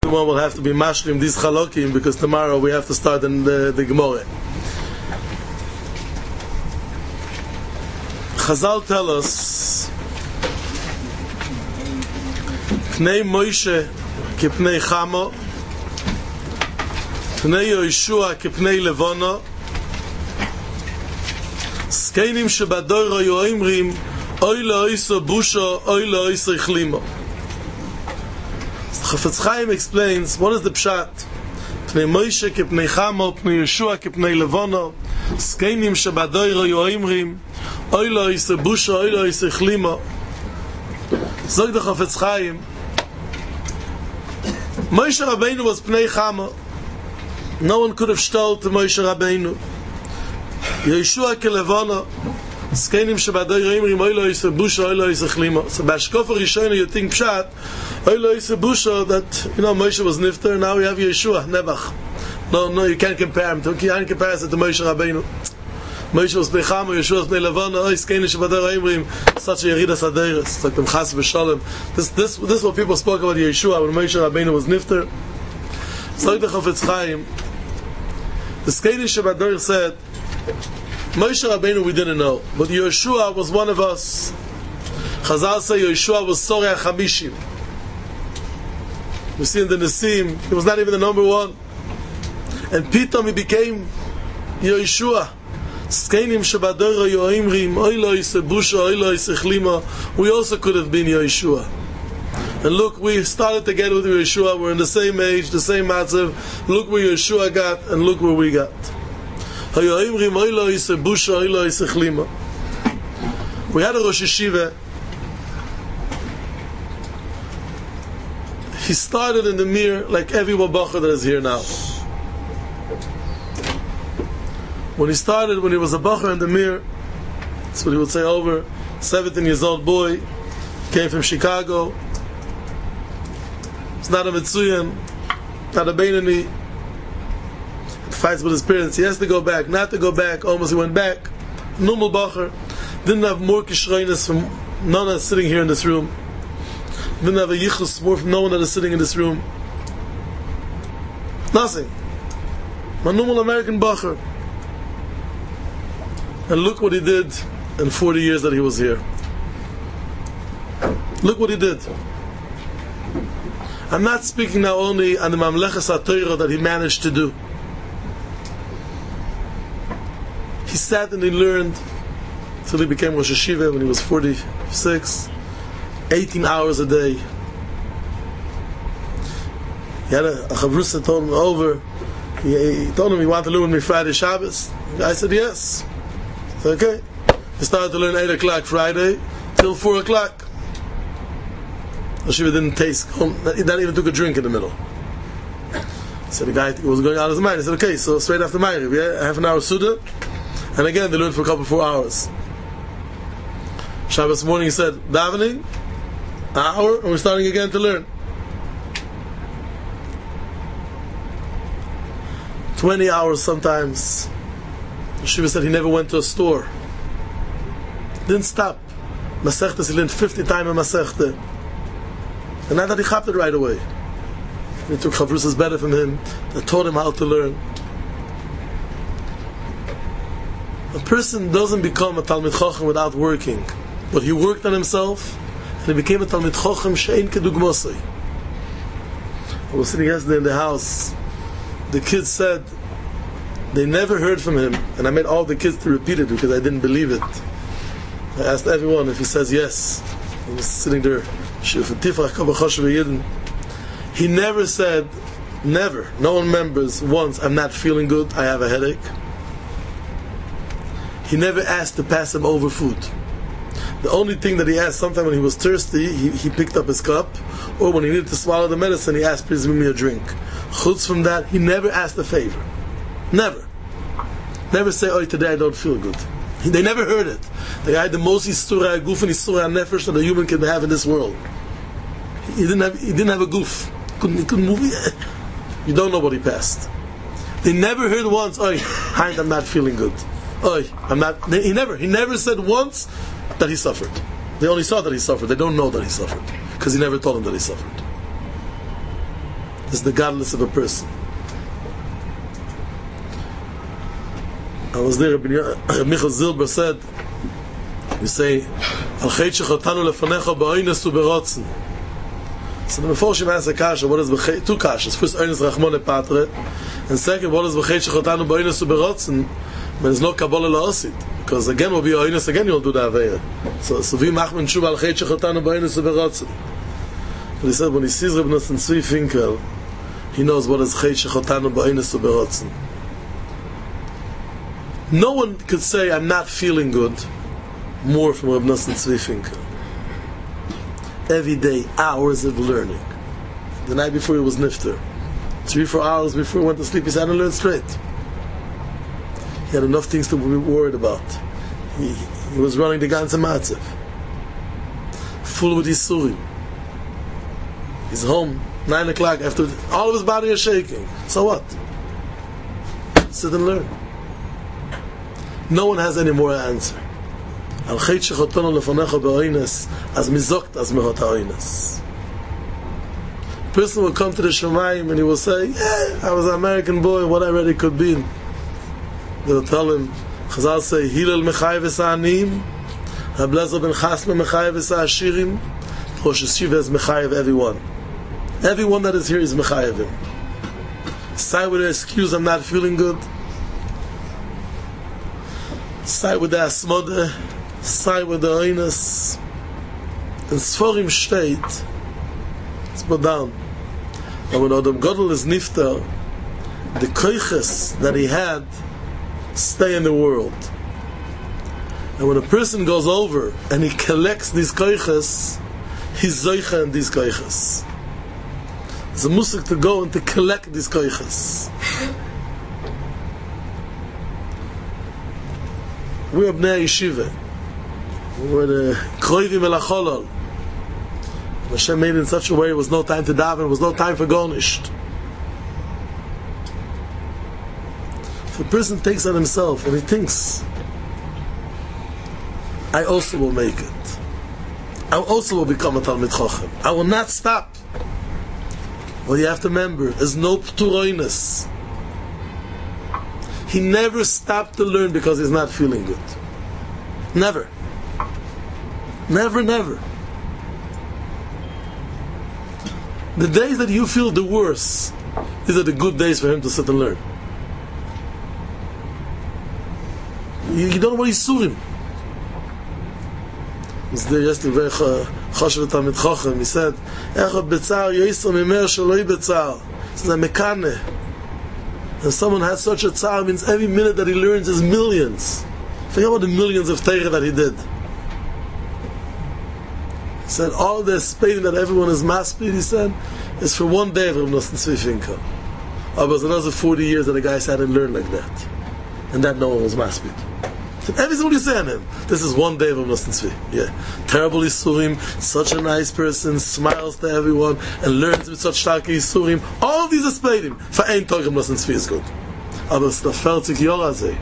one will have to be mashlim these chalokim because tomorrow we have to start in the Gemara. Chazal tell us Pnei Moshe kipnei Chamo, Pnei Yoshua kipnei Levono, Skeinim shebadoro yoimrim oy lo iso busho oy lo iso chlimo. Chafetz Chaim explains what is the pshat. Pnei Moshe kipnei Chamo, Pnei Yoshua kipnei Levono, Skeinim shebadoro yoimrim oy lo iso busho oy lo iso chlimo. Zog the Chafetz Chaim, Moshe Rabbeinu was Pnei Chamo. No one could have stole to Moshe Rabbeinu. Yeshua Kelevana, Skeinim Shabadai Reimrim, Oilo Yisra Busha, Oilo Yisra Chlima. So by Shkofa Rishona you think Pshat, Oilo Yisra Busha, that, Moshe was Nifter, now we have Yeshua, Nebach. No, you can't compare him. You can't compare it to Moshe Rabbeinu. Moshe was Pnei Chamo, Yeshua was Pnei Levana, Skeinim Shabadai Reimrim, such a Yeridas Aderes. It's like the Chas V'Shalom. This is what people spoke about Yeshua when Moshe Rabbeinu was Nifter. So like the Chafetz Chaim, the Skeinim Shabadai said, Moshe Rabbeinu we didn't know, but Yeshua was one of us. Chazal say Yeshua was Soreh HaChamishim. We see in the Nesim, he was not even the number one. And Pitom he became Yeshua. Skeinim Shabadoro Yoimrim, Oilo Yise Busha, Oilo Yise Chlima. We also could have been Yeshua. And look, we started together with Yeshua, we're in the same age, the same matzav. Look where Yeshua got, and look where we got. We had a Rosh Yeshiva. He started in the Mir like every Babacha that is here now. When he started, when he was a Bacher in the Mir, that's what he would say over, 17 years old boy, came from Chicago. It's not a Mitzuyan, not a Beinani. Fights with his parents, he has to go back, not to go back, almost he went back. Normal Bacher, didn't have more Kishreinis from none that is sitting here in this room. Didn't have a Yichus more from no one that is sitting in this room. Nothing. A normal American Bacher. And look what he did in 40 years that he was here. Look what he did. I'm not speaking now only on the Mamleches HaTorah that he managed to do. He sat and he learned until he became Rosh Yeshiva when he was 46, 18 hours a day. He had a Chavrusa told him over. He told him he wanted to learn with me Friday Shabbos. The guy said yes. I said okay. He started to learn 8 o'clock Friday till 4 o'clock. Yeshiva didn't taste. He not even took a drink in the middle. So the guy was going out of his mind. He said okay, so straight after Maghrib, half an hour Suda. And again, they learned for a couple 4 hours. Shabbos morning, he said, davening, an hour, and we're starting again to learn. 20 hours sometimes. Shiva said he never went to a store. Didn't stop. Masechtas, he learned 50 times in Masechta. And not that he chapped it right away. He took Chavrusas better from him, that taught him how to learn. A person doesn't become a Talmid Chacham without working. But he worked on himself, and he became a Talmid Chacham she'ein kedugmosai. I was sitting yesterday in the house. The kids said they never heard from him, and I made all the kids to repeat it because I didn't believe it. I asked everyone if he says yes. I was sitting there. He never said, never, no one remembers once, I'm not feeling good, I have a headache. He never asked to pass him over food. The only thing that he asked, sometime when he was thirsty, he picked up his cup, or when he needed to swallow the medicine, he asked, please give me a drink. Chutz from that, he never asked a favor. Never. Never say, oh, today I don't feel good. They never heard it. The guy had the most Yisura Guf and Yisura Nefesh that a human can have in this world. He didn't have a goof. He couldn't move. You don't know what he passed. They never heard once, oh, Hein, I'm not feeling good. Oh, I'm not. He never said once that he suffered. They only saw that he suffered. They don't know that he suffered because he never told them that he suffered. is the godless of a person. I was there, Michael Zilber said, you say, Al Chet Shechotanu Lefanecha Ba'oines U'Berotzen. So the Meforshim asks a kasha, what is two kashas? First, Oines Rachmone Patre, and second, what is Chet Shechotanu Ba'oines U'Berotzen? But there's no Kabbalah La'osit, because again, will be Oines, again you'll do the Aveya. So we machmen Shuba Al Chet Shechotanu Ba'oines U'Berotzen. But he said, when he sees Reb Nosson Tzvi Finkel, he knows what is Chet Shechotanu Ba'oines U'Berotzen. No one could say, I'm not feeling good, more from Reb Nosson Tzvi Finkel. Every day, hours of learning. The night before he was nifter, 3-4 hours before he went to sleep, he said, I don't learn straight. He had enough things to be worried about. He was running the ganze Matzev, full with Yisurim. He's home, 9 o'clock, after all of his body is shaking. So what? Sit and learn. No one has any more answer. Al Chet Shechotanu Lefanecha Ba'oines, as mizokt as mehot ha'oines. A person will come to the Shemayim and he will say, yeah, I was an American boy, what I really could be. They will tell him, Chazal say, Hillel Mechayev es ha'aniyim, Hablezer ben Chasma Mechayev es ha'ashirim, Rosh Hashiva is Mechayev everyone. Everyone that is here is Mechayev him. Say with the excuse, I'm not feeling good. Say with the Asmode, say with the Oines. In Sforim steht, it's put down, that when Adam Godel is nifter, the koiches that he had stay in the world. And when a person goes over and he collects these koiches, he's zoicha in these koiches. It's a musik to go and to collect these koiches. We're Bnei Yeshiva. We're the Kroivim El HaCholol. Hashem made it in such a way there was no time to daven, there was no time for garnished. If a person takes on himself and he thinks, I also will make it. I also will become a Talmid Chacham. I will not stop. Well, you have to remember, there's no Pturoinus. He never stopped to learn because he's not feeling good. Never. Never, never. The days that you feel the worst, these are the good days for him to sit and learn. You don't know what he's surim. He said, Echad b'tzar yoyser mimer sheloi b'tzar. He says, I'm mekane. And someone has such a tzar, means every minute that he learns is millions. Forget about the millions of Torah that he did. He said, all the spending that everyone is maspid, he said, is for one day of Reb Nosson Tzvi Finkel. But it was another 40 years that the guy sat and learned like that. And that no one was maspid. Everything you say on him, this is one day of Reb Nosson Tzvi. Yeah. Terrible Yisurim, such a nice person, smiles to everyone, and learns with such stark Yisurim. All of these are speidim. For ein Tag Reb Nosson Tzvi is good. Aber it's the 40 Yorazeh.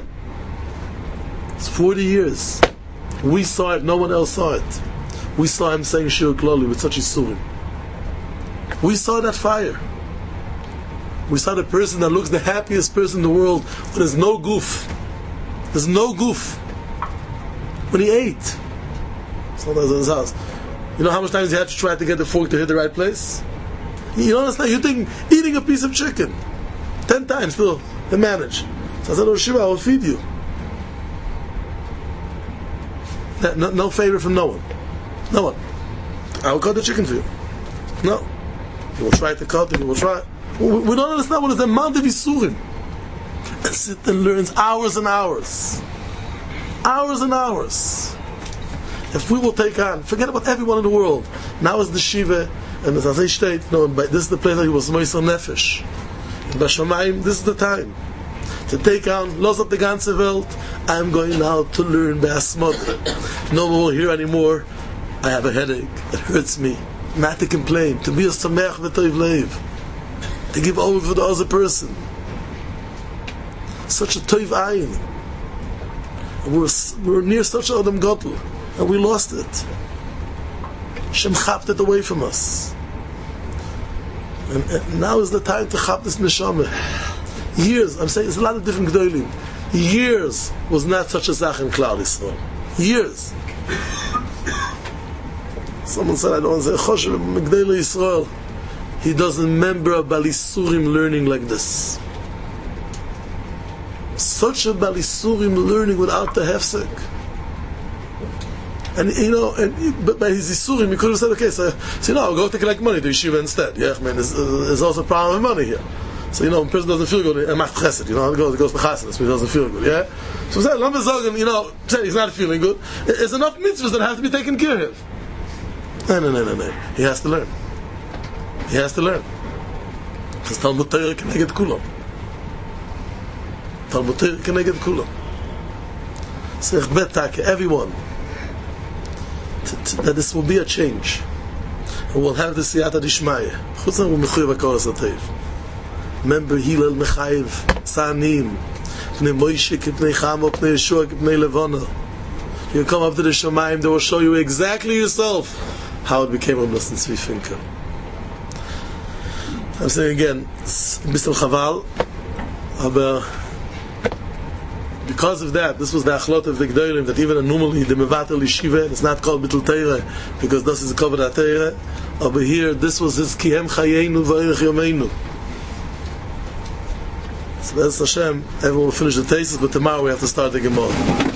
It's 40 years. We saw it, no one else saw it. We saw him saying Shir Kloli with such Yisurim. We saw that fire. We saw the person that looks the happiest person in the world when there's no goof. There's no goof. When he ate, sometimes in his house, you know how much times he had to try to get the fork to hit the right place? You don't understand? You think eating a piece of chicken 10 times still to manage. So I said, oh Shiva, I will feed you. No favor from no one. No one. I will cut the chicken for you. No. You will try to cut it, you will try. We don't understand what is the amount of Yisurim. And sit and learns hours and hours. Hours and hours. If we will take on, forget about everyone in the world. Now is the Shiva, and as I state, this is the place that he was Moisel Nefesh. In Bashamayim, this is the time. To take on, Los of the ganze Welt, I'm going now to learn Be'asmod. No more here anymore. I have a headache. It hurts me. Not to complain. To be a Samech v'toiv leiv. To give over for the other person. Such a toiv ayin. We were near such a Adam Gadol, and we lost it. Hashem chapped it away from us. And now is the time to chap this neshama. Years, I'm saying, there's a lot of different gedolim. Years was not such a zach in Klal Yisrael. Years. Someone said, I don't want to say, Choshev, Megdele Yisrael. He doesn't remember a Balisurim learning like this. Such a Balisurim learning without the hefsek. And but by his Yisurim, he could have said, okay, so I'll go to collect money to Yeshiva instead. Yeah, man, there's also a problem with money here. So, when a person doesn't feel good, and macht chesed, it goes to chassidus, but he doesn't feel good, yeah? So he said, say he's not feeling good. There's enough mitzvahs that have to be taken care of. No. He has to learn. Because Talmud Torah keneged kulam. So ich bet everyone, that this will be a change. And we'll have the siyata dishmaya. Chutzan will mechuyev hakaras hatov. Remember Hillel Mechayev, Sanim, Pnei Moshe, Pnei Chama, Pnei Yeshua, Pnei Levana. You come up to the Shamayim, they will show you exactly yourself how it became a Nosson Tzvi Finkel. I'm saying again, Mr. Chaval, aber because of that, this was the achlot of the Gdolim, that even normally the Mevatel Yeshiva, it's not called Bittul Teirah, because this is a covered Teirah, over here, this was his Kihem Chayenu V'Orech Yomeinu. So that's Hashem, everyone will finish the thesis, but tomorrow we have to start the Gemara.